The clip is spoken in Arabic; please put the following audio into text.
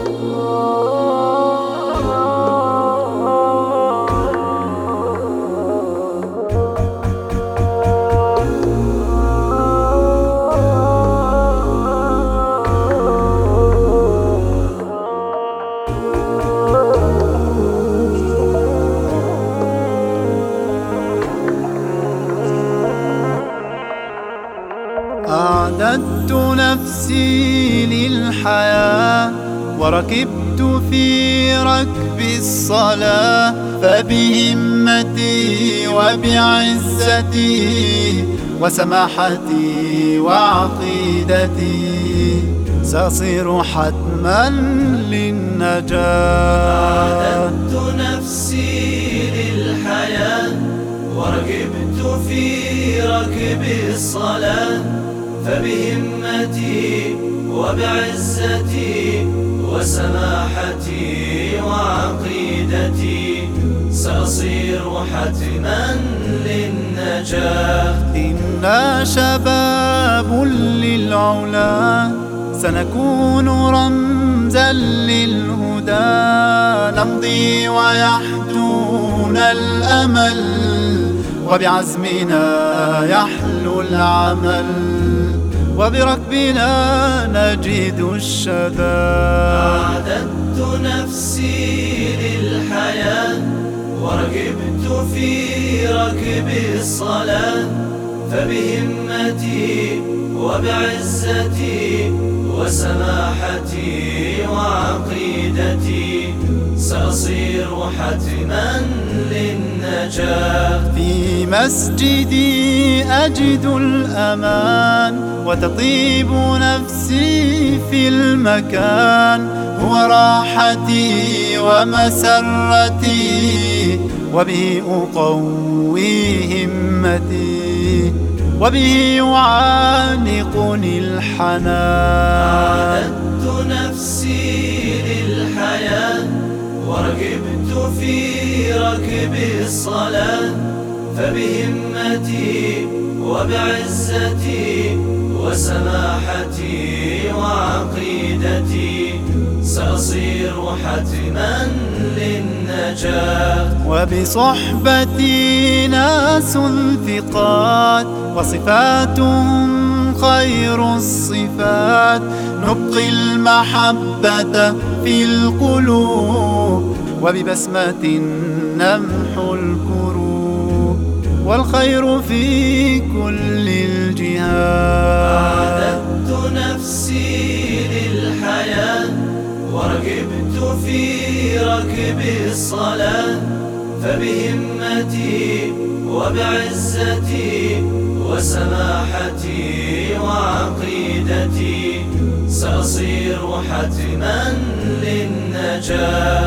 أعددت نفسي للحياة وركبت في ركب الصلاة، فبهمتي وبعزتي وسماحتي وعقيدتي سأصير حتما للنجاة. أعددت نفسي للحياة وركبت في ركب الصلاة، فبهمتي وبعزتي وسماحتي وعقيدتي سأصير حتما للنجاة. إنا شباب للعلا سنكون رمزا للهدى، نمضي ويحدونا الأمل وبعزمنا يحلو العمل وبركبنا نجد الشذا. أعددت نفسي للحياة وركبت في ركب الصلاة، فبهمتي وبعزتي وسماحتي وعقيدتي سأصير حتما للنجاة. في مسجدي أجد الأمان وتطيب نفسي في المكان، هو راحتي ومسرتي وبه أقوي همتي وبه يعانقني الحنان. أعددت نفسي للحياة وركبت في ركب الصلاة، فبهمتي وبعزتي وسماحتي وعقيدتي سأصير حتما للنجاة. وبصحبتي ناس ثقات وصفاتهم خير الصفات، نبقي المحبة في القلوب وببسمة نمحو الكروب والخير في كل الجهات. أعددت نفسي للحياة وركبت في ركب الصلاة، فبهمتي وبعزتي وسماحتي وعقيدتي سأصير حتما للنجاة.